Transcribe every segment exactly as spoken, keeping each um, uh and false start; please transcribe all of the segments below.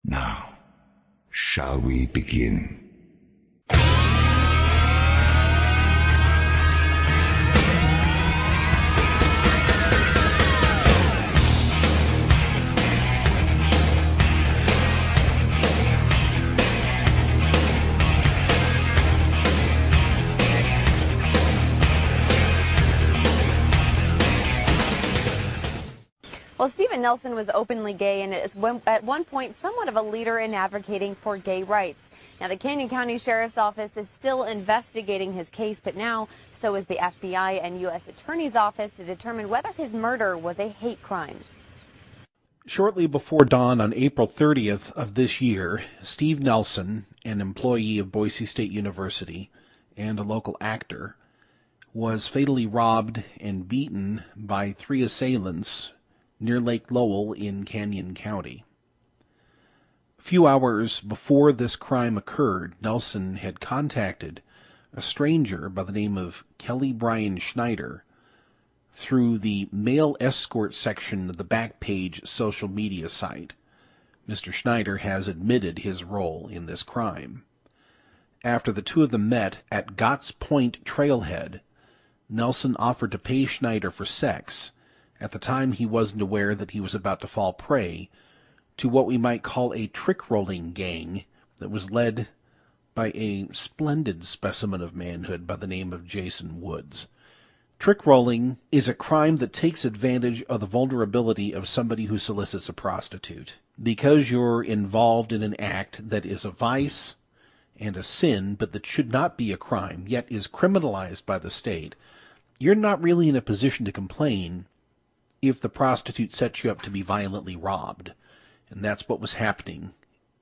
Now, shall we begin? Well, Steven Nelson was openly gay and is at one point somewhat of a leader in advocating for gay rights. Now, the Canyon County Sheriff's Office is still investigating his case, but now so is the F B I and U S Attorney's Office to determine whether his murder was a hate crime. Shortly before dawn on April thirtieth of this year, Steve Nelson, an employee of Boise State University and a local actor, was fatally robbed and beaten by three assailants near Lake Lowell in Canyon County. A few hours before this crime occurred, Nelson had contacted a stranger by the name of Kelly Brian Schneider through the male escort section of the Backpage social media site. Mister Schneider has admitted his role in this crime. After the two of them met at Gotts Point Trailhead, Nelson offered to pay Schneider for sex. At the time, he wasn't aware that he was about to fall prey to what we might call a trick-rolling gang that was led by a splendid specimen of manhood by the name of Jason Woods. Trick-rolling is a crime that takes advantage of the vulnerability of somebody who solicits a prostitute. Because you're involved in an act that is a vice and a sin, but that should not be a crime, yet is criminalized by the state, you're not really in a position to complain if the prostitute sets you up to be violently robbed. And that's what was happening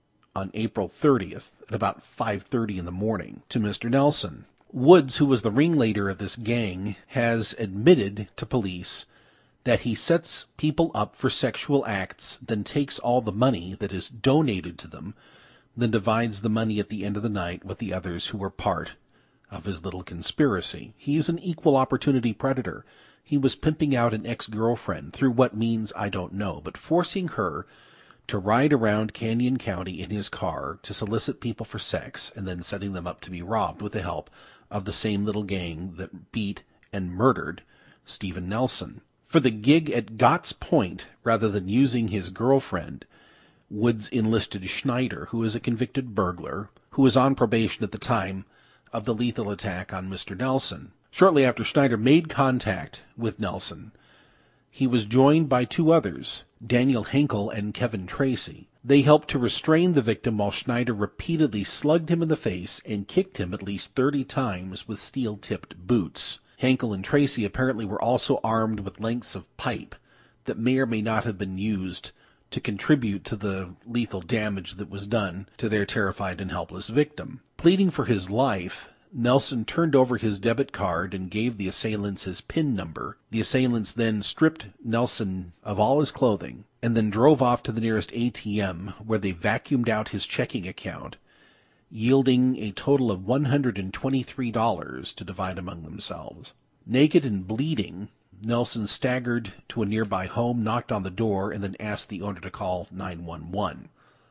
on April thirtieth at about five thirty in the morning to Mister Nelson. Woods, who was the ringleader of this gang, has admitted to police that he sets people up for sexual acts, then takes all the money that is donated to them, then divides the money at the end of the night with the others who were part of his little conspiracy. He's an equal opportunity predator. He was pimping out an ex-girlfriend through what means I don't know, but forcing her to ride around Canyon County in his car to solicit people for sex and then setting them up to be robbed with the help of the same little gang that beat and murdered Steven Nelson. For the gig at Gotts Point, rather than using his girlfriend, Woods enlisted Schneider, who is a convicted burglar, who was on probation at the time of the lethal attack on Mister Nelson. Shortly after Schneider made contact with Nelson, he was joined by two others, Daniel Henkel and Kevin Tracy. They helped to restrain the victim while Schneider repeatedly slugged him in the face and kicked him at least thirty times with steel-tipped boots. Henkel and Tracy apparently were also armed with lengths of pipe that may or may not have been used to contribute to the lethal damage that was done to their terrified and helpless victim. Pleading for his life, Nelson turned over his debit card and gave the assailants his PIN number. The assailants then stripped Nelson of all his clothing and then drove off to the nearest A T M where they vacuumed out his checking account, yielding a total of one hundred twenty-three dollars to divide among themselves. Naked and bleeding, Nelson staggered to a nearby home, knocked on the door, and then asked the owner to call nine one one.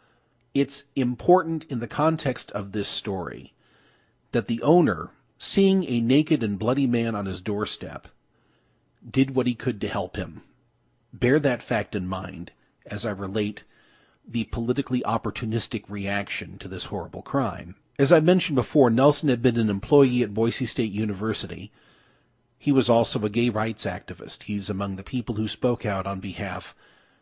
It's important in the context of this story that the owner, seeing a naked and bloody man on his doorstep, did what he could to help him. Bear that fact in mind as I relate the politically opportunistic reaction to this horrible crime. As I mentioned before, Nelson had been an employee at Boise State University. He was also a gay rights activist. He's among the people who spoke out on behalf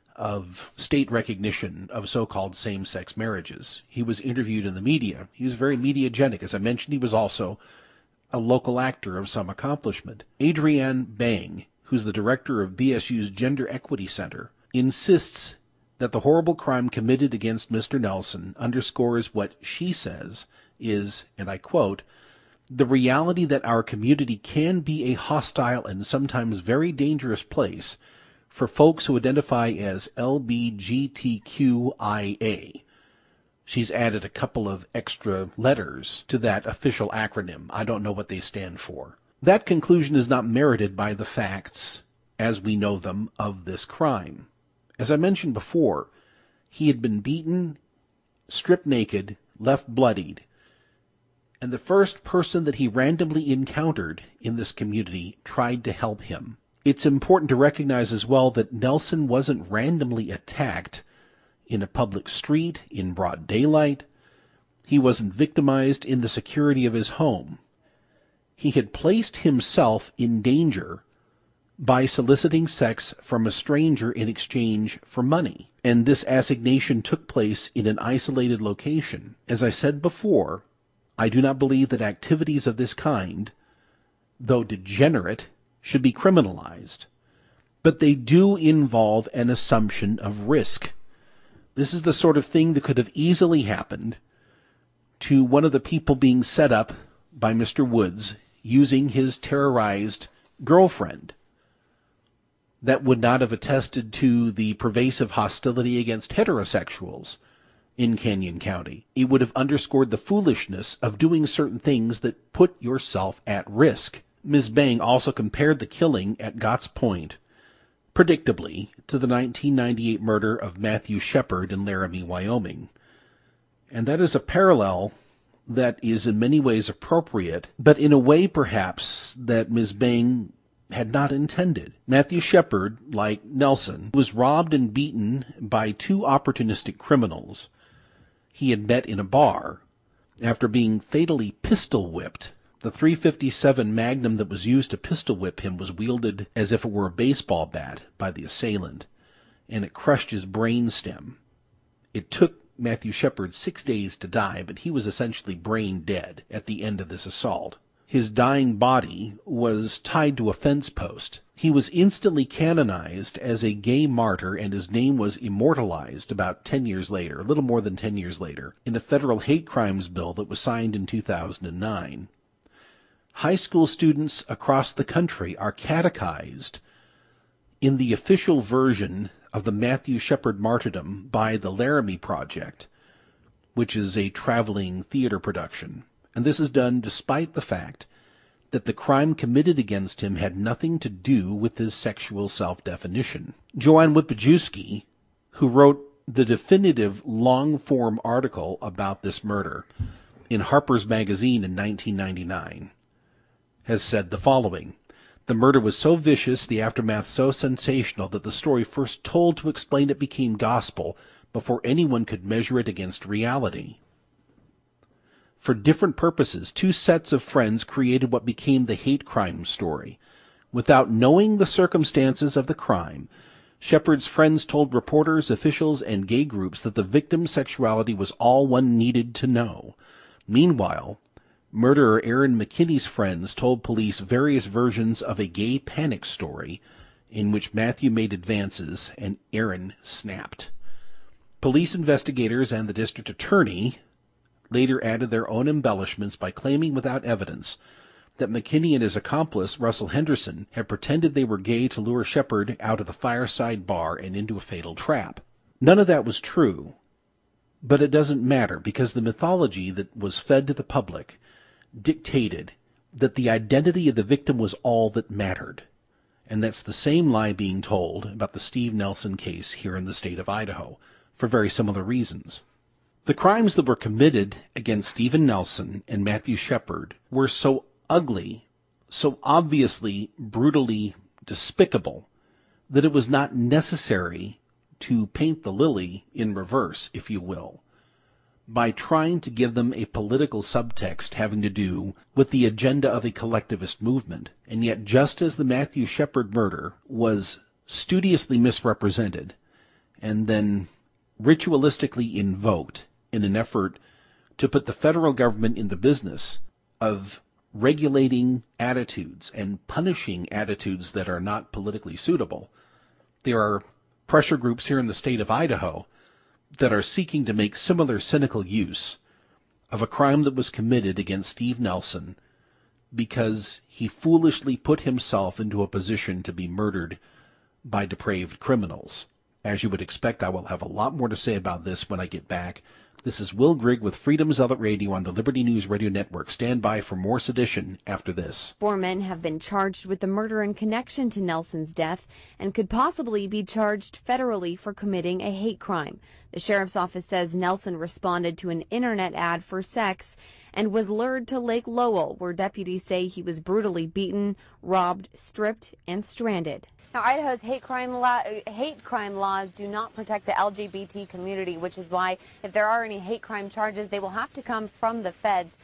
of state recognition of so-called same-sex marriages. He was interviewed in the media. He was very mediagenic. As I mentioned, he was also a local actor of some accomplishment. Adrienne Bang, who's the director of B S U's Gender Equity Center, insists that the horrible crime committed against Mister Nelson underscores what she says is, and I quote, "the reality that our community can be a hostile and sometimes very dangerous place for folks who identify as L G B T Q I A. She's added a couple of extra letters to that official acronym. I don't know what they stand for. That conclusion is not merited by the facts, as we know them, of this crime. As I mentioned before, he had been beaten stripped naked, left bloodied, and the first person that he randomly encountered in this community tried to help him. It's important to recognize as well that Nelson wasn't randomly attacked in a public street, in broad daylight. He wasn't victimized in the security of his home. He had placed himself in danger by soliciting sex from a stranger in exchange for money. And this assignation took place in an isolated location. As I said before, I do not believe that activities of this kind, though degenerate, should be criminalized. But they do involve an assumption of risk. This is the sort of thing that could have easily happened to one of the people being set up by Mister Woods using his terrorized girlfriend. That would not have attested to the pervasive hostility against heterosexuals in Canyon County. It would have underscored the foolishness of doing certain things that put yourself at risk. Miz Bang also compared the killing at Gotts Point, predictably, to the nineteen ninety-eight murder of Matthew Shepard in Laramie, Wyoming. And that is a parallel that is in many ways appropriate, but in a way perhaps that Miz Bang had not intended. Matthew Shepard, like Nelson, was robbed and beaten by two opportunistic criminals he had met in a bar after being fatally pistol-whipped. The three fifty-seven Magnum that was used to pistol-whip him was wielded as if it were a baseball bat by the assailant, and it crushed his brainstem. It took Matthew Shepard six days to die, but he was essentially brain dead at the end of this assault. His dying body was tied to a fence post. He was instantly canonized as a gay martyr, and his name was immortalized about ten years later, a little more than ten years later, in a federal hate crimes bill that was signed in two thousand nine. High school students across the country are catechized in the official version of the Matthew Shepard martyrdom by the Laramie Project, which is a traveling theater production. And this is done despite the fact that the crime committed against him had nothing to do with his sexual self-definition. Joanne Wipajewski, who wrote the definitive long-form article about this murder in Harper's Magazine in nineteen ninety-nine, has said the following: "The murder was so vicious, the aftermath so sensational, that the story first told to explain it became gospel before anyone could measure it against reality. For different purposes, two sets of friends created what became the hate crime story. Without knowing the circumstances of the crime, Shepard's friends told reporters, officials, and gay groups that the victim's sexuality was all one needed to know. Meanwhile, murderer Aaron McKinney's friends told police various versions of a gay panic story in which Matthew made advances and Aaron snapped. Police investigators and the district attorney later added their own embellishments by claiming without evidence that McKinney and his accomplice, Russell Henderson, had pretended they were gay to lure Shepard out of the fireside bar and into a fatal trap. None of that was true, but it doesn't matter because the mythology that was fed to the public dictated that the identity of the victim was all that mattered. And that's the same lie being told about the Steve Nelson case here in the state of Idaho, for very similar reasons. The crimes that were committed against Stephen Nelson and Matthew Shepard were so ugly, so obviously brutally despicable, that it was not necessary to paint the lily in reverse, if you will, by trying to give them a political subtext having to do with the agenda of a collectivist movement. And yet, just as the Matthew Shepard murder was studiously misrepresented and then ritualistically invoked in an effort to put the federal government in the business of regulating attitudes and punishing attitudes that are not politically suitable, there are pressure groups here in the state of Idaho that are seeking to make similar cynical use of a crime that was committed against Steve Nelson because he foolishly put himself into a position to be murdered by depraved criminals. As you would expect, I will have a lot more to say about this when I get back. This is Will Grigg with Freedom Zealot Radio on the Liberty News Radio Network. Stand by for more sedition after this. Four men have been charged with the murder in connection to Nelson's death and could possibly be charged federally for committing a hate crime. The sheriff's office says Nelson responded to an internet ad for sex and was lured to Lake Lowell, where deputies say he was brutally beaten, robbed, stripped, and stranded. Now, Idaho's hate crime, law, hate crime laws do not protect the L G B T community, which is why if there are any hate crime charges, they will have to come from the feds.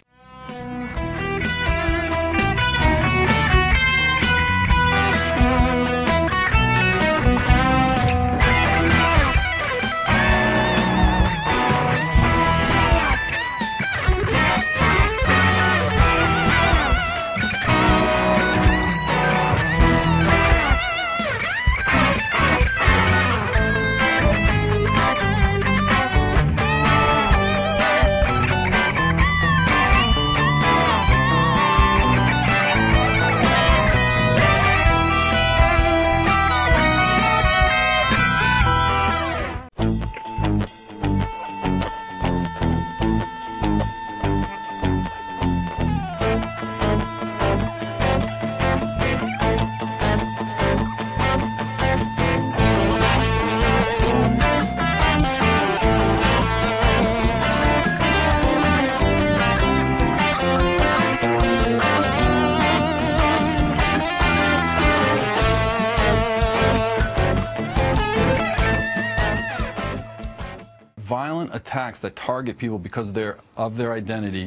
Violent attacks that target people because they're, of their identity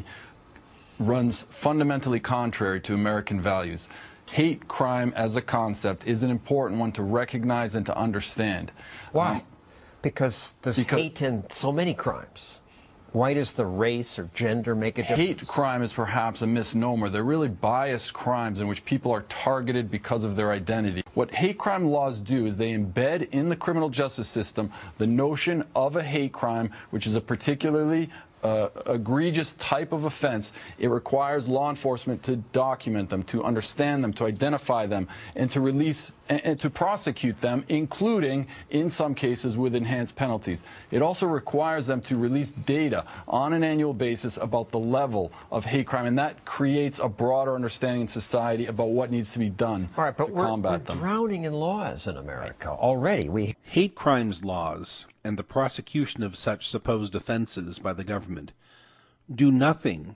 runs fundamentally contrary to American values. Hate crime as a concept is an important one to recognize and to understand. Why? Um, because there's because hate in so many crimes. Why does the race or gender make a difference? Hate crime is perhaps a misnomer. They're really biased crimes in which people are targeted because of their identity. What hate crime laws do is they embed in the criminal justice system the notion of a hate crime, which is a particularly uh, egregious type of offense. It requires law enforcement to document them, to understand them, to identify them, and to release and, and to prosecute them, including, in some cases, with enhanced penalties. It also requires them to release data on an annual basis about the level of hate crime, and that creates a broader understanding in society about what needs to be done All right, but to we're, combat we're them. drowning in laws in America already. We Hate crimes laws and the prosecution of such supposed offenses by the government do nothing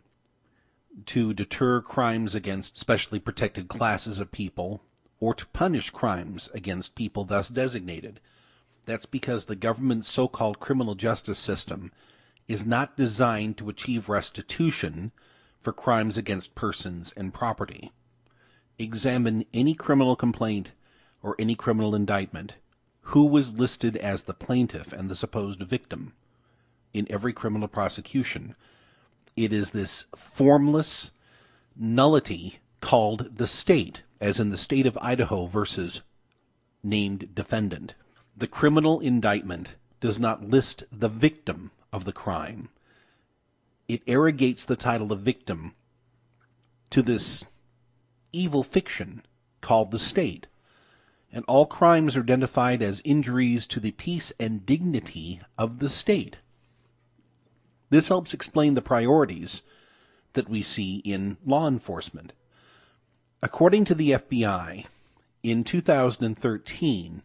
to deter crimes against specially protected classes of people or to punish crimes against people thus designated. That's because the government's so-called criminal justice system is not designed to achieve restitution for crimes against persons and property. Examine any criminal complaint or any criminal indictment. Who was listed as the plaintiff and the supposed victim in every criminal prosecution? It is this formless nullity called the state, as in the state of Idaho versus named defendant. The criminal indictment does not list the victim of the crime. It arrogates the title of victim to this evil fiction called the state. And all crimes are identified as injuries to the peace and dignity of the state. This helps explain the priorities that we see in law enforcement. According to the F B I, in two thousand thirteen,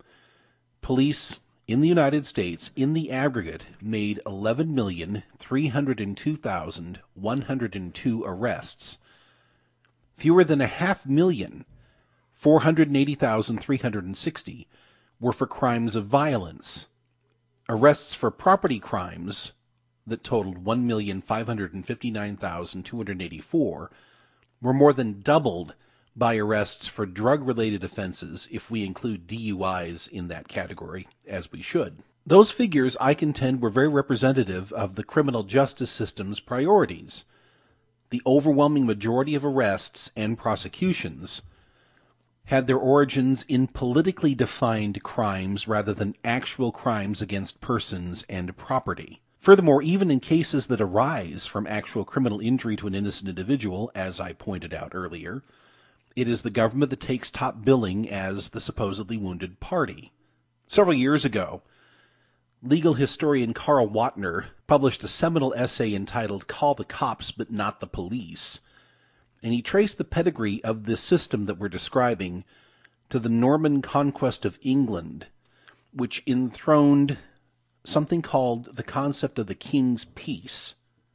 police in the United States, in the aggregate, made eleven million three hundred two thousand one hundred two arrests. Fewer than a half million four hundred eighty thousand three hundred sixty were for crimes of violence. Arrests for property crimes that totaled one million five hundred fifty-nine thousand two hundred eighty-four were more than doubled by arrests for drug-related offenses, if we include D U Is in that category, as we should. Those figures, I contend, were very representative of the criminal justice system's priorities. The overwhelming majority of arrests and prosecutions had their origins in politically defined crimes rather than actual crimes against persons and property. Furthermore, even in cases that arise from actual criminal injury to an innocent individual, as I pointed out earlier, it is the government that takes top billing as the supposedly wounded party. Several years ago, Legal historian Carl Watner published a seminal essay entitled Call the Cops But Not the Police, and he traced the pedigree of this system that we're describing to the Norman conquest of England, which enthroned something called the concept of the King's Peace.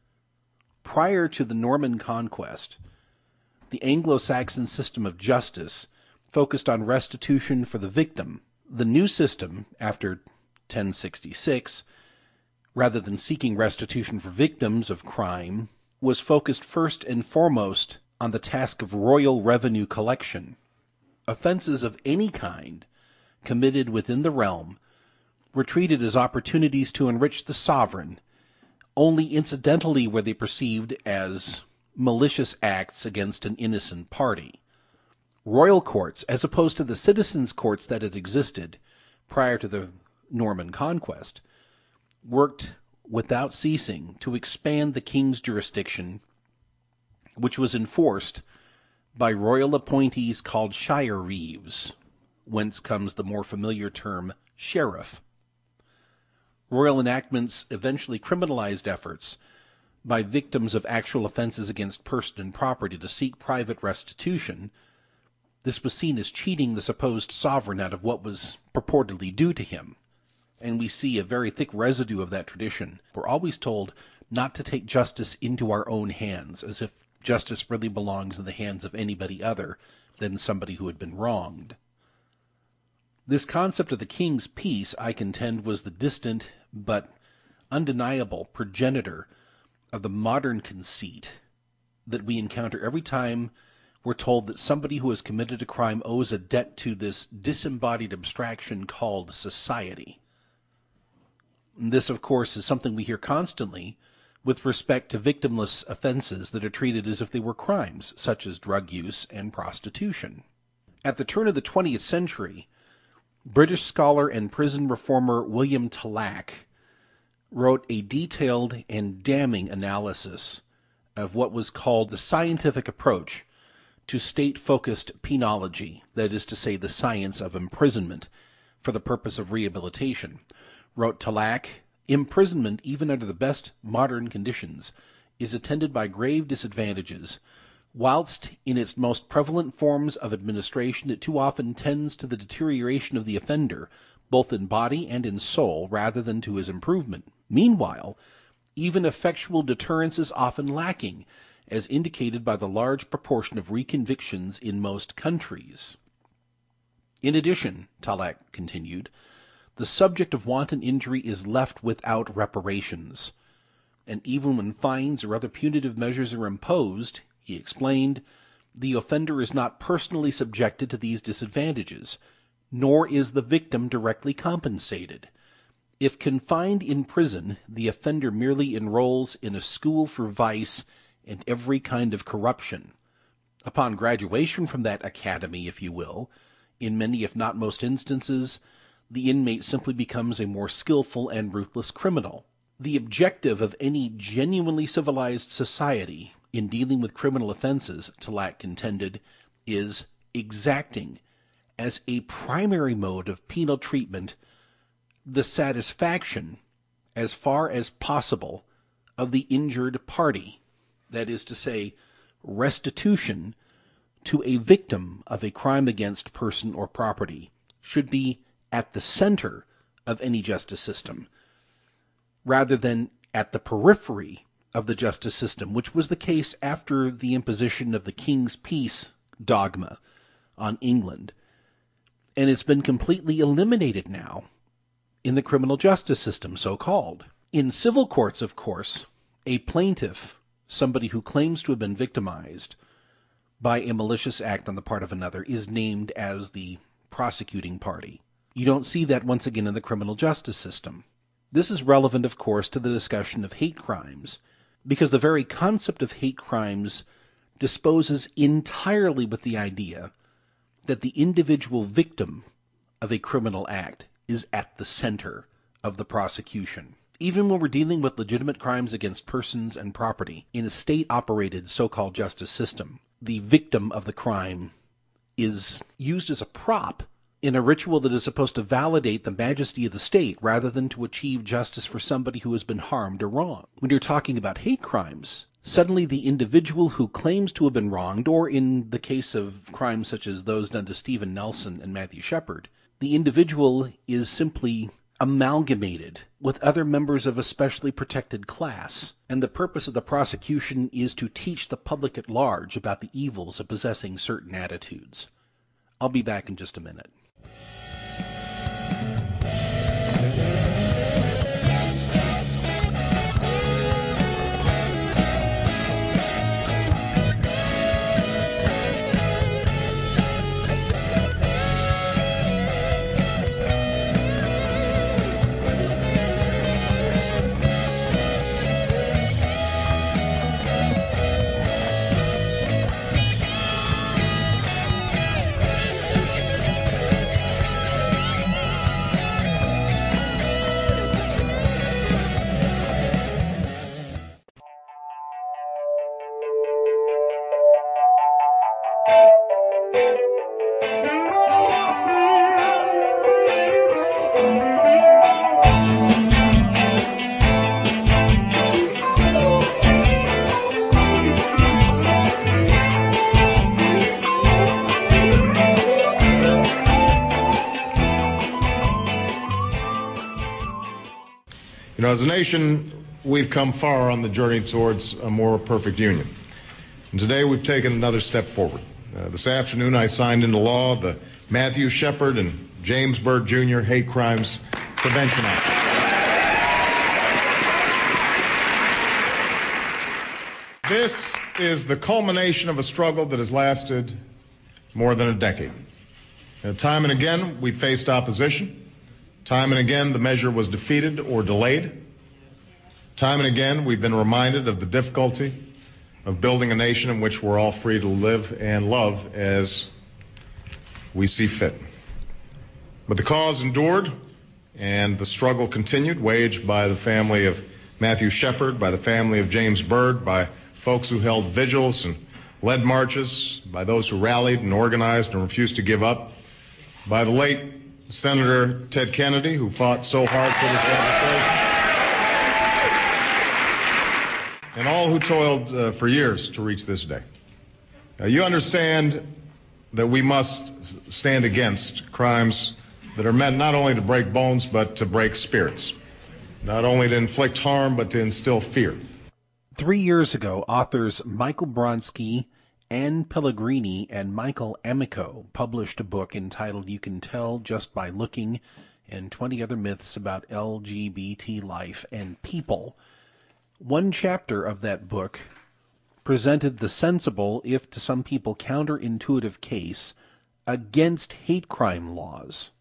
Prior to the Norman conquest, the Anglo-Saxon system of justice focused on restitution for the victim. The new system, after ten sixty-six, rather than seeking restitution for victims of crime, was focused first and foremost on the task of royal revenue collection. Offenses of any kind committed within the realm were treated as opportunities to enrich the sovereign. Only incidentally were they perceived as malicious acts against an innocent party. Royal courts, as opposed to the citizens' courts that had existed prior to the Norman conquest, worked without ceasing to expand the king's jurisdiction, which was enforced by royal appointees called shire reeves, whence comes the more familiar term sheriff. Royal enactments eventually criminalized efforts by victims of actual offenses against person and property to seek private restitution. This was seen as cheating the supposed sovereign out of what was purportedly due to him, and we see a very thick residue of that tradition. We're always told not to take justice into our own hands, as if justice really belongs in the hands of anybody other than somebody who had been wronged. This concept of the King's Peace, I contend, was the distant but undeniable progenitor of the modern conceit that we encounter every time we're told that somebody who has committed a crime owes a debt to this disembodied abstraction called society. This, of course, is something we hear constantly with respect to victimless offenses that are treated as if they were crimes, such as drug use and prostitution. At the turn of the twentieth century, British scholar and prison reformer William Tallack wrote a detailed and damning analysis of what was called the scientific approach to state-focused penology, that is to say, the science of imprisonment for the purpose of rehabilitation. Wrote Tallack, "Imprisonment, even under the best modern conditions, is attended by grave disadvantages, whilst in its most prevalent forms of administration it too often tends to the deterioration of the offender, both in body and in soul, rather than to his improvement. Meanwhile, even effectual deterrence is often lacking, as indicated by the large proportion of reconvictions in most countries." In addition, Tallack continued, the subject of wanton injury is left without reparations, and even when fines or other punitive measures are imposed, he explained, the offender is not personally subjected to these disadvantages, nor is the victim directly compensated. If confined in prison, the offender merely enrolls in a school for vice and every kind of corruption. Upon graduation from that academy, if you will, in many if not most instances, the inmate simply becomes a more skillful and ruthless criminal. The objective of any genuinely civilized society in dealing with criminal offenses, Tallack contended, is exacting, as a primary mode of penal treatment, the satisfaction, as far as possible, of the injured party, that is to say, restitution to a victim of a crime against person or property, should be at the center of any justice system, rather than at the periphery of the justice system, which was the case after the imposition of the King's Peace dogma on England. And it's been completely eliminated now in the criminal justice system, so-called. In civil courts, of course, a plaintiff, somebody who claims to have been victimized by a malicious act on the part of another, is named as the prosecuting party. You don't see that once again in the criminal justice system. This is relevant, of course, to the discussion of hate crimes, because the very concept of hate crimes disposes entirely with the idea that the individual victim of a criminal act is at the center of the prosecution. Even when we're dealing with legitimate crimes against persons and property in a state-operated so-called justice system, the victim of the crime is used as a prop in a ritual that is supposed to validate the majesty of the state rather than to achieve justice for somebody who has been harmed or wronged. When you're talking about hate crimes, suddenly the individual who claims to have been wronged, or in the case of crimes such as those done to Steven Nelson and Matthew Shepard, the individual is simply amalgamated with other members of a specially protected class, and the purpose of the prosecution is to teach the public at large about the evils of possessing certain attitudes. I'll be back in just a minute. You know, as a nation, we've come far on the journey towards a more perfect union. And today we've taken another step forward. Uh, this afternoon I signed into law the Matthew Shepard and James Byrd Junior Hate Crimes Prevention Act. This is the culmination of a struggle that has lasted more than a decade. Uh, time and again, we faced opposition. Time and again, the measure was defeated or delayed. Time and again, we've been reminded of the difficulty of building a nation in which we're all free to live and love as we see fit. But the cause endured, and the struggle continued, waged by the family of Matthew Shepard, by the family of James Byrd, by folks who held vigils and led marches, by those who rallied and organized and refused to give up, by the late Senator Ted Kennedy, who fought so hard for this legislation, and all who toiled uh, for years to reach this day. Now, you understand that we must stand against crimes that are meant not only to break bones, but to break spirits, not only to inflict harm, but to instill fear. Three years ago, authors Michael Bronski, Anne Pellegrini, and Michael Amico published a book entitled You Can Tell Just by Looking, and twenty Other Myths About L G B T Life and People. One chapter of that book presented the sensible, if to some people counterintuitive case, against hate crime laws.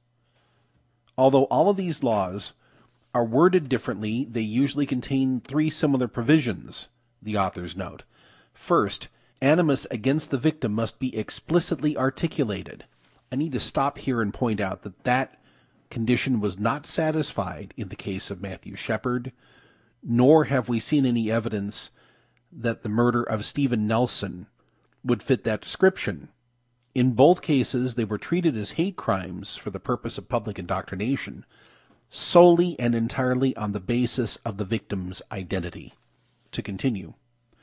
Although all of these laws are worded differently, they usually contain three similar provisions, the authors note. First, animus against the victim must be explicitly articulated. I need to stop here and point out that that condition was not satisfied in the case of Matthew Shepard, nor have we seen any evidence that the murder of Steven Nelson would fit that description. In both cases, they were treated as hate crimes for the purpose of public indoctrination, solely and entirely on the basis of the victim's identity. To continue.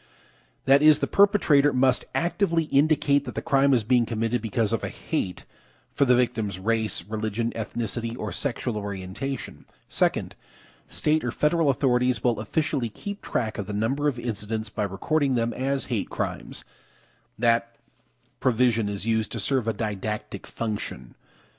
That is, the perpetrator must actively indicate that the crime is being committed because of a hate for the victim's race, religion, ethnicity, or sexual orientation. Second, state or federal authorities will officially keep track of the number of incidents by recording them as hate crimes. That provision is used to serve a didactic function.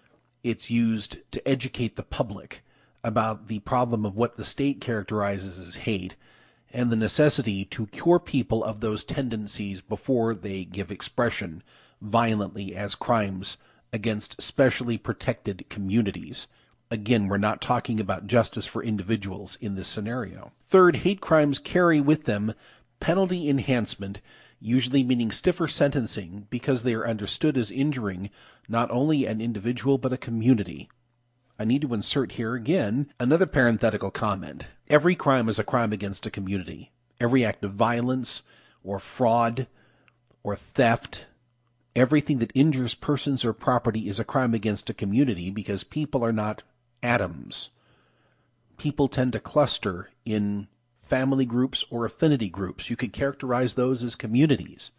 It's used to educate the public about the problem of what the state characterizes as hate, and the necessity to cure people of those tendencies before they give expression violently as crimes against specially protected communities. Again, we're not talking about justice for individuals in this scenario. Third, hate crimes carry with them penalty enhancement, usually meaning stiffer sentencing because they are understood as injuring not only an individual but a community. I need to insert here again another parenthetical comment. Every crime is a crime against a community. Every act of violence or fraud or theft, everything that injures persons or property is a crime against a community because people are not atoms. People tend to cluster in family groups or affinity groups. You could characterize those as communities.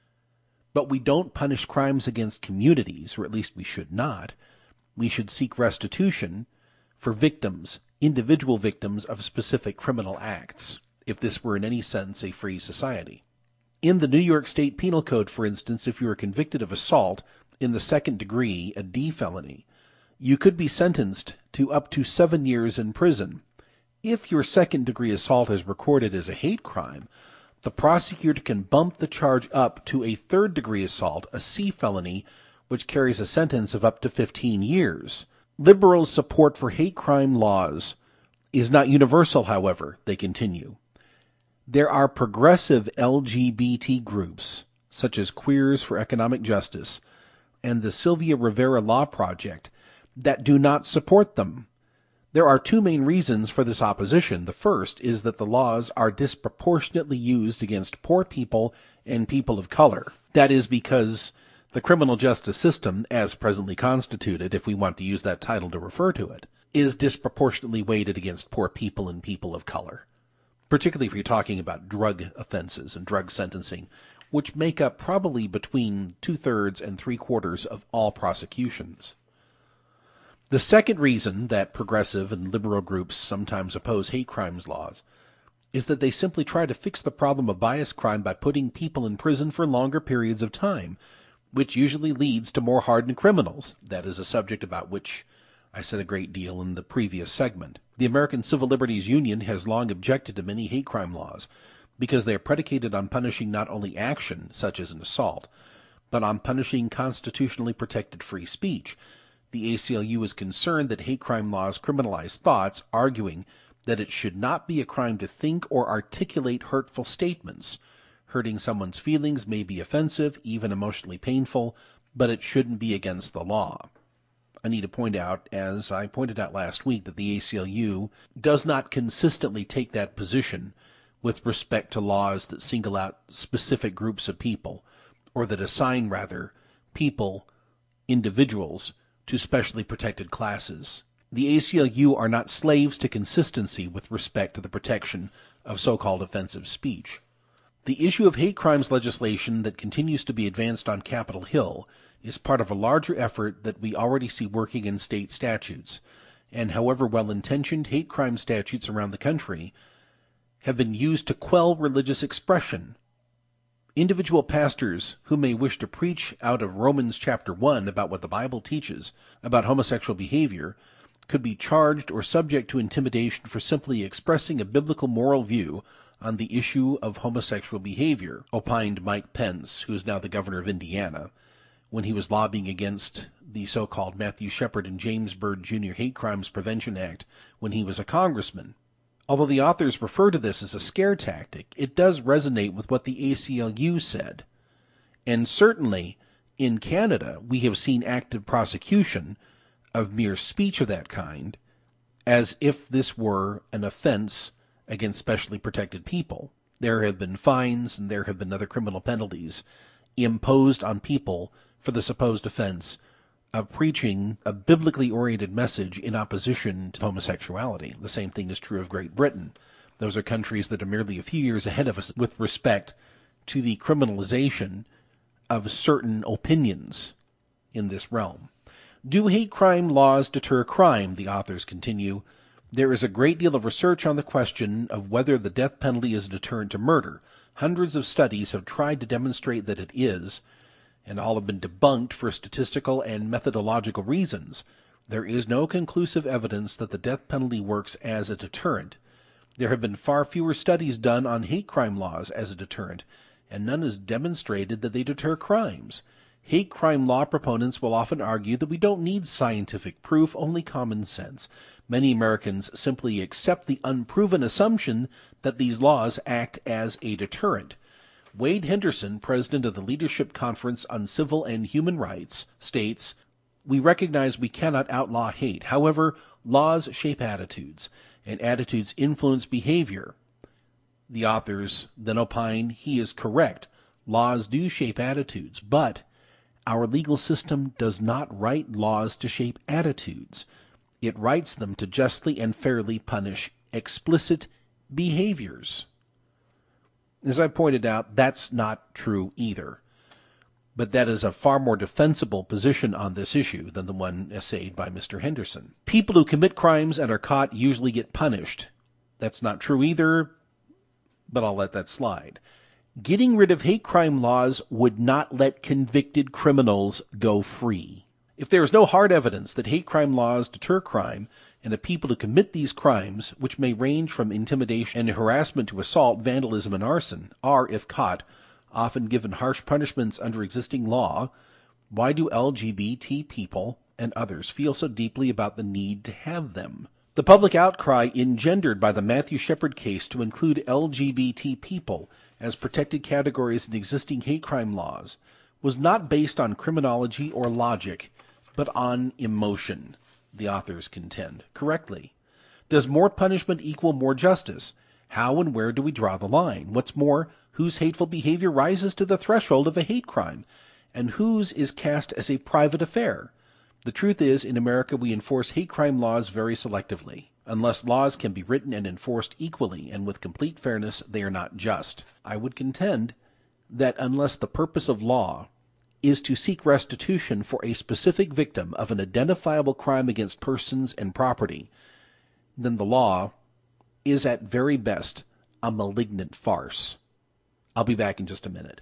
But we don't punish crimes against communities, or at least we should not. We should seek restitution for victims, individual victims of specific criminal acts, if this were in any sense a free society. In the New York State Penal Code, for instance, if you are convicted of assault in the second degree, a D felony, you could be sentenced to up to seven years in prison. If your second-degree assault is recorded as a hate crime, the prosecutor can bump the charge up to a third-degree assault, a C felony, which carries a sentence of up to fifteen years. Liberals' support for hate crime laws is not universal, however, they continue. There are progressive L G B T groups, such as Queers for Economic Justice and the Sylvia Rivera Law Project, that do not support them. There are two main reasons for this opposition. The first is that the laws are disproportionately used against poor people and people of color. That is because the criminal justice system, as presently constituted, if we want to use that title to refer to it, is disproportionately weighted against poor people and people of color, particularly if you're talking about drug offenses and drug sentencing, which make up probably between two-thirds and three-quarters of all prosecutions. The second reason that progressive and liberal groups sometimes oppose hate crimes laws is that they simply try to fix the problem of bias crime by putting people in prison for longer periods of time, which usually leads to more hardened criminals. That is a subject about which I said a great deal in the previous segment. The American Civil Liberties Union has long objected to many hate crime laws because they are predicated on punishing not only action, such as an assault, but on punishing constitutionally protected free speech. The A C L U is concerned that hate crime laws criminalize thoughts, arguing that it should not be a crime to think or articulate hurtful statements. Hurting someone's feelings may be offensive, even emotionally painful, but it shouldn't be against the law. I need to point out, as I pointed out last week, that the A C L U does not consistently take that position with respect to laws that single out specific groups of people, or that assign, rather, people, individuals, to specially protected classes. The A C L U are not slaves to consistency with respect to the protection of so-called offensive speech. The issue of hate crimes legislation that continues to be advanced on Capitol Hill is part of a larger effort that we already see working in state statutes, and however well-intentioned hate crime statutes around the country have been used to quell religious expression. Individual pastors who may wish to preach out of Romans chapter one about what the Bible teaches about homosexual behavior could be charged or subject to intimidation for simply expressing a biblical moral view on the issue of homosexual behavior, opined Mike Pence, who is now the governor of Indiana, when he was lobbying against the so-called Matthew Shepard and James Byrd Junior Hate Crimes Prevention Act when he was a congressman. Although the authors refer to this as a scare tactic, it does resonate with what the A C L U said. And certainly, in Canada, we have seen active prosecution of mere speech of that kind, as if this were an offense against specially protected people. There have been fines and there have been other criminal penalties imposed on people for the supposed offense of preaching a biblically oriented message in opposition to homosexuality. The same thing is true of Great Britain. Those are countries that are merely a few years ahead of us with respect to the criminalization of certain opinions in this realm. Do hate crime laws deter crime? The authors continue. There is a great deal of research on the question of whether the death penalty is a deterrent to murder. Hundreds of studies have tried to demonstrate that it is, and all have been debunked for statistical and methodological reasons. There is no conclusive evidence that the death penalty works as a deterrent. There have been far fewer studies done on hate crime laws as a deterrent, and none has demonstrated that they deter crimes. Hate crime law proponents will often argue that we don't need scientific proof, only common sense. Many Americans simply accept the unproven assumption that these laws act as a deterrent. Wade Henderson, president of the Leadership Conference on Civil and Human Rights, states, "We recognize we cannot outlaw hate. However, laws shape attitudes, and attitudes influence behavior." The authors then opine he is correct. Laws do shape attitudes, but Our legal system does not write laws to shape attitudes. It writes them to justly and fairly punish explicit behaviors. As I pointed out, that's not true either. But that is a far more defensible position on this issue than the one essayed by Mister Henderson. People who commit crimes and are caught usually get punished. That's not true either, but I'll let that slide. Getting rid of hate crime laws would not let convicted criminals go free. If there is no hard evidence that hate crime laws deter crime, and the people who commit these crimes, which may range from intimidation and harassment to assault, vandalism, and arson, are, if caught, often given harsh punishments under existing law, why do L G B T people and others feel so deeply about the need to have them? The public outcry engendered by the Matthew Shepard case to include L G B T people as protected categories in existing hate crime laws was not based on criminology or logic, but on emotion, the authors contend, correctly. Does more punishment equal more justice? How and where do we draw the line? What's more, whose hateful behavior rises to the threshold of a hate crime, and whose is cast as a private affair? The truth is, in America we enforce hate crime laws very selectively. Unless laws can be written and enforced equally and with complete fairness, they are not just. I would contend that unless the purpose of law is to seek restitution for a specific victim of an identifiable crime against persons and property, then the law is at very best a malignant farce. I'll be back in just a minute.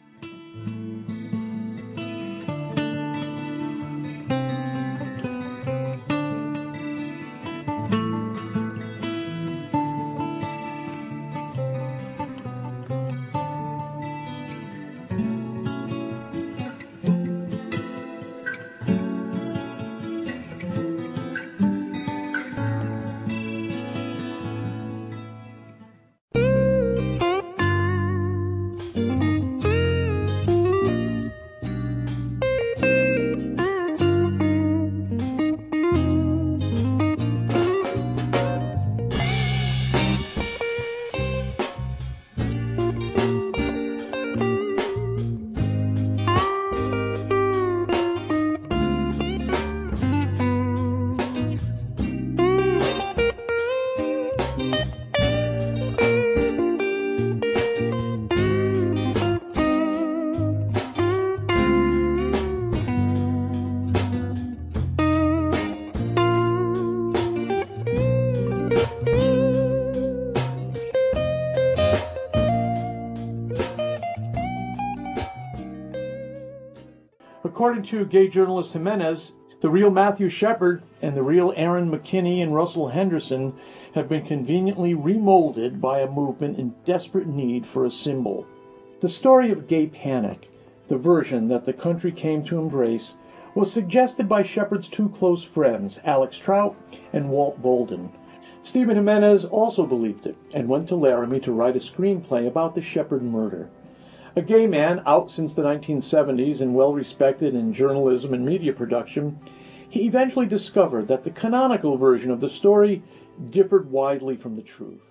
According to gay journalist Jimenez, the real Matthew Shepard and the real Aaron McKinney and Russell Henderson have been conveniently remolded by a movement in desperate need for a symbol. The story of gay panic, the version that the country came to embrace, was suggested by Shepard's two close friends, Alex Trout and Walt Bolden. Stephen Jimenez also believed it and went to Laramie to write a screenplay about the Shepard murder. A gay man out since the nineteen seventies and well-respected in journalism and media production, he eventually discovered that the canonical version of the story differed widely from the truth.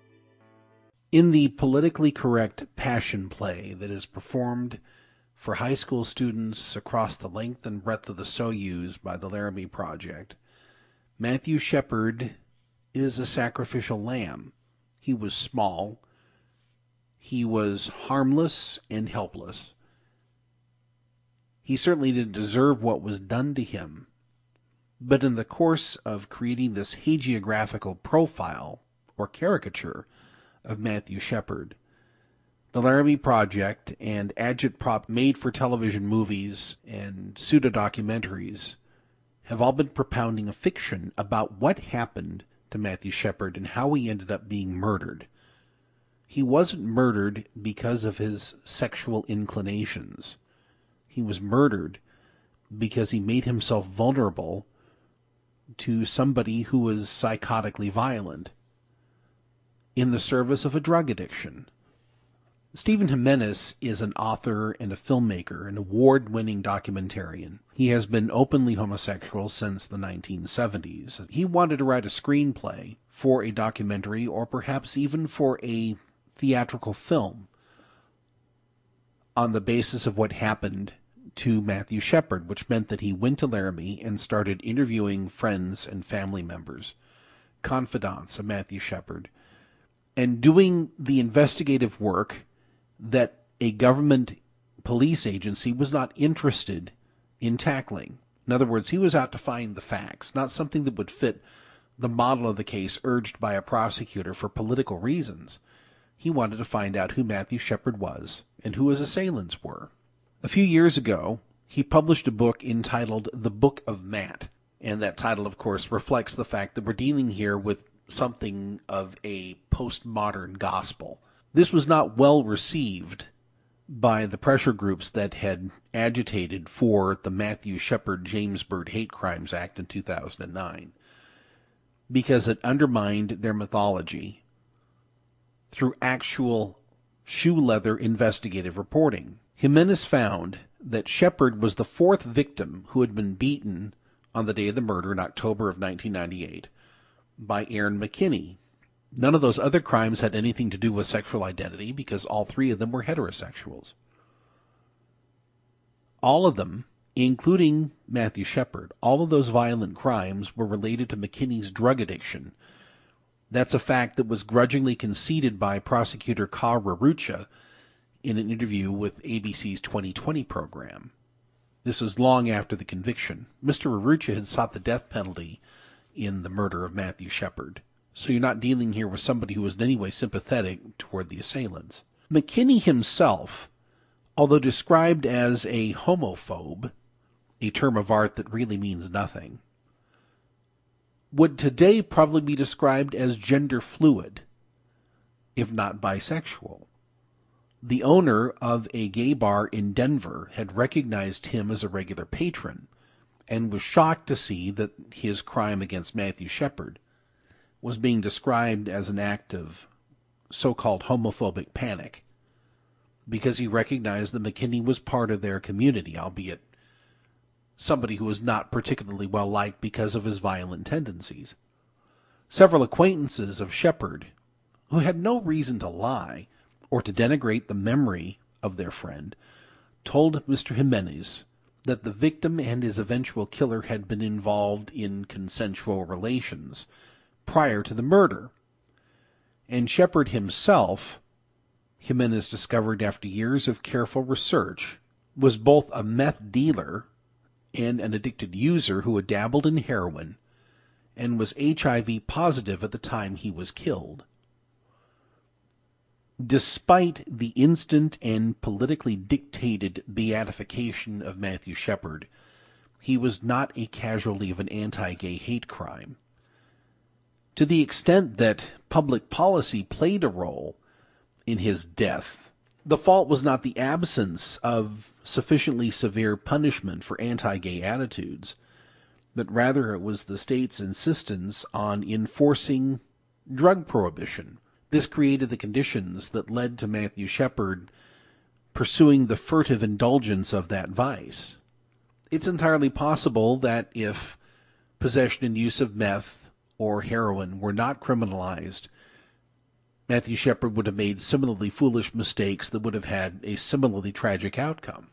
In the politically correct passion play that is performed for high school students across the length and breadth of the Soyuz by the Laramie Project, Matthew Shepard is a sacrificial lamb. He was small. He was harmless and helpless. He certainly didn't deserve what was done to him. But in the course of creating this hagiographical profile or caricature of Matthew Shepard, the Laramie Project and agitprop made-for-television movies and pseudo-documentaries have all been propounding a fiction about what happened to Matthew Shepard and how he ended up being murdered. He wasn't murdered because of his sexual inclinations. He was murdered because he made himself vulnerable to somebody who was psychotically violent in the service of a drug addiction. Stephen Jimenez is an author and a filmmaker, an award-winning documentarian. He has been openly homosexual since the nineteen seventies. He wanted to write a screenplay for a documentary or perhaps even for a theatrical film on the basis of what happened to Matthew Shepard, which meant that he went to Laramie and started interviewing friends and family members, confidants of Matthew Shepard, and doing the investigative work that a government police agency was not interested in tackling. In other words, he was out to find the facts, not something that would fit the model of the case urged by a prosecutor for political reasons. He wanted to find out who Matthew Shepard was and who his assailants were. A few years ago, he published a book entitled The Book of Matt, and that title, of course, reflects the fact that we're dealing here with something of a postmodern gospel. This was not well received by the pressure groups that had agitated for the Matthew Shepard James Byrd Hate Crimes Act in two thousand nine, because it undermined their mythology through actual shoe-leather investigative reporting. Jimenez found that Shepard was the fourth victim who had been beaten on the day of the murder in October of nineteen ninety-eight by Aaron McKinney. None of those other crimes had anything to do with sexual identity because all three of them were heterosexuals. All of them, including Matthew Shepard, all of those violent crimes were related to McKinney's drug addiction. That's a fact that was grudgingly conceded by prosecutor Carl Rarucha in an interview with A B C's twenty twenty program. This was long after the conviction. Mister Rarucha had sought the death penalty in the murder of Matthew Shepard. So you're not dealing here with somebody who was in any way sympathetic toward the assailants. McKinney himself, although described as a homophobe, a term of art that really means nothing, would today probably be described as gender fluid, if not bisexual. The owner of a gay bar in Denver had recognized him as a regular patron and was shocked to see that his crime against Matthew Shepard was being described as an act of so-called homophobic panic, because he recognized that McKinney was part of their community, albeit somebody who was not particularly well-liked because of his violent tendencies. Several acquaintances of Shepard, who had no reason to lie or to denigrate the memory of their friend, told Mister Jimenez that the victim and his eventual killer had been involved in consensual relations prior to the murder. And Shepard himself, Jimenez discovered after years of careful research, was both a meth dealer and an addicted user who had dabbled in heroin and was H I V positive at the time he was killed. Despite the instant and politically dictated beatification of Matthew Shepard, he was not a casualty of an anti-gay hate crime. To the extent that public policy played a role in his death, the fault was not the absence of sufficiently severe punishment for anti-gay attitudes, but rather it was the state's insistence on enforcing drug prohibition. This created the conditions that led to Matthew Shepard pursuing the furtive indulgence of that vice. It's entirely possible that if possession and use of meth or heroin were not criminalized, Matthew Shepard would have made similarly foolish mistakes that would have had a similarly tragic outcome.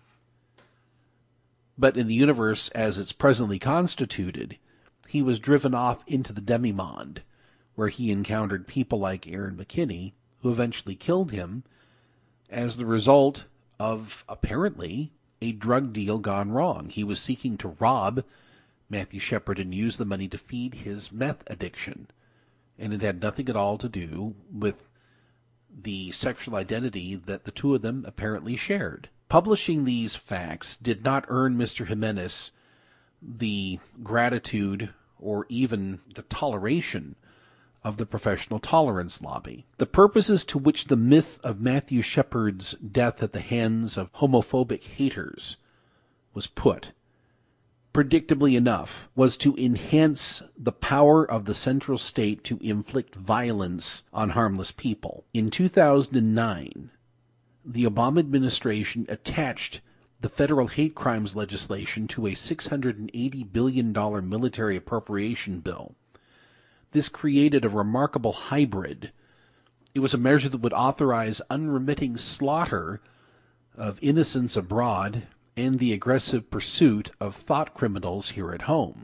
But in the universe as it's presently constituted, he was driven off into the demimonde, where he encountered people like Aaron McKinney, who eventually killed him as the result of, apparently, a drug deal gone wrong. He was seeking to rob Matthew Shepard and use the money to feed his meth addiction, and it had nothing at all to do with the sexual identity that the two of them apparently shared. Publishing these facts did not earn Mister Jimenez the gratitude or even the toleration of the professional tolerance lobby. The purposes to which the myth of Matthew Shepard's death at the hands of homophobic haters was put, predictably enough, was to enhance the power of the central state to inflict violence on harmless people. In two thousand nine, the Obama administration attached the federal hate crimes legislation to a six hundred eighty billion dollars military appropriation bill. This created a remarkable hybrid. It was a measure that would authorize unremitting slaughter of innocents abroad and the aggressive pursuit of thought criminals here at home.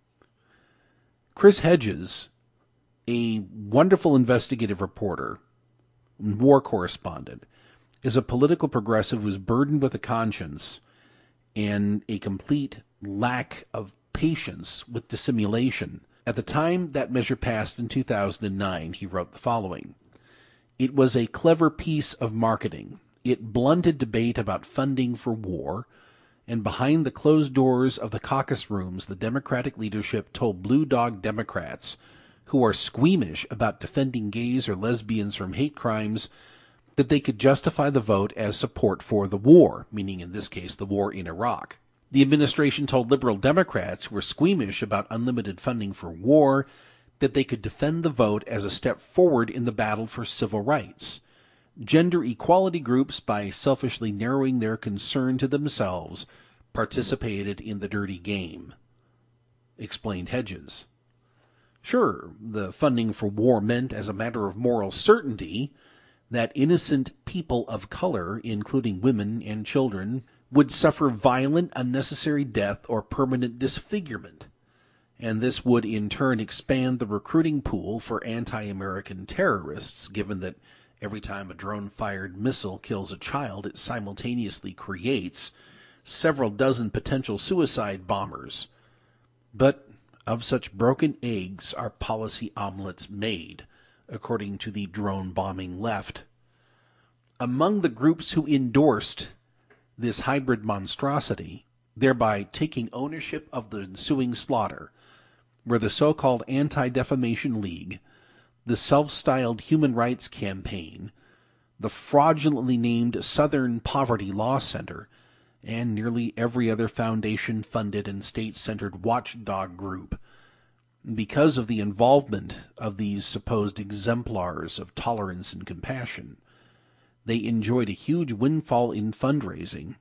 Chris Hedges, a wonderful investigative reporter, war correspondent, is a political progressive who's burdened with a conscience and a complete lack of patience with dissimulation. At the time that measure passed in two thousand nine, he wrote the following: "It was a clever piece of marketing. It blunted debate about funding for war, and behind the closed doors of the caucus rooms, the Democratic leadership told Blue Dog Democrats who are squeamish about defending gays or lesbians from hate crimes that they could justify the vote as support for the war," meaning in this case the war in Iraq. The administration told liberal Democrats who were squeamish about unlimited funding for war that they could defend the vote as a step forward in the battle for civil rights. Gender equality groups, by selfishly narrowing their concern to themselves, participated in the dirty game, explained Hedges. Sure, the funding for war meant, as a matter of moral certainty, that innocent people of color, including women and children, would suffer violent, unnecessary death or permanent disfigurement, and this would in turn expand the recruiting pool for anti-American terrorists, given that every time a drone-fired missile kills a child, it simultaneously creates several dozen potential suicide bombers. But of such broken eggs are policy omelets made, according to the drone bombing left. Among the groups who endorsed this hybrid monstrosity, thereby taking ownership of the ensuing slaughter, were the so-called Anti-Defamation League, the self-styled Human Rights Campaign, the fraudulently named Southern Poverty Law Center, and nearly every other foundation-funded and state-centered watchdog group. Because of the involvement of these supposed exemplars of tolerance and compassion, they enjoyed a huge windfall in fundraising.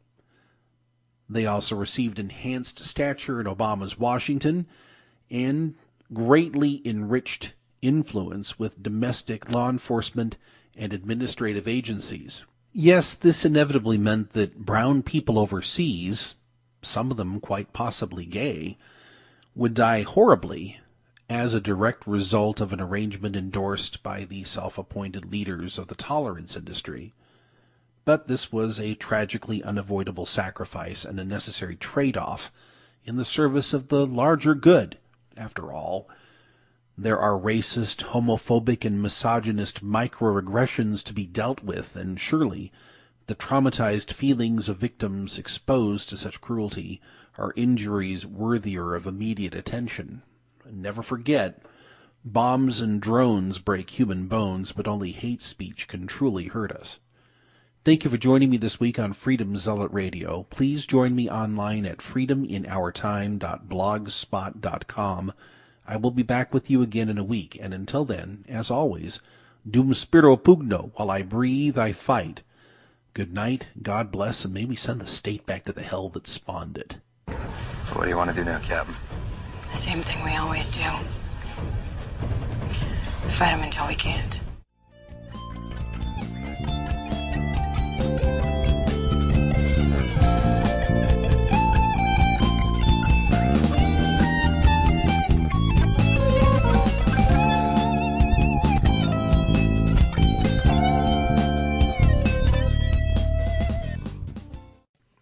They also received enhanced stature in Obama's Washington and greatly enriched influence with domestic law enforcement and administrative agencies. Yes, this inevitably meant that brown people overseas, some of them quite possibly gay, would die horribly as a direct result of an arrangement endorsed by the self-appointed leaders of the tolerance industry. But this was a tragically unavoidable sacrifice and a necessary trade-off in the service of the larger good. After all, there are racist, homophobic, and misogynist microaggressions to be dealt with, and surely the traumatized feelings of victims exposed to such cruelty are injuries worthier of immediate attention. Never forget, bombs and drones break human bones, but only hate speech can truly hurt us. Thank you for joining me this week on Freedom Zealot Radio. Please join me online at freedom in our time dot blogspot dot com. I will be back with you again in a week, and until then, as always, dum spiro pugno, while I breathe, I fight. Good night, God bless, and may we send the state back to the hell that spawned it. What do you want to do now, Captain? The same thing we always do. Fight them until we can't.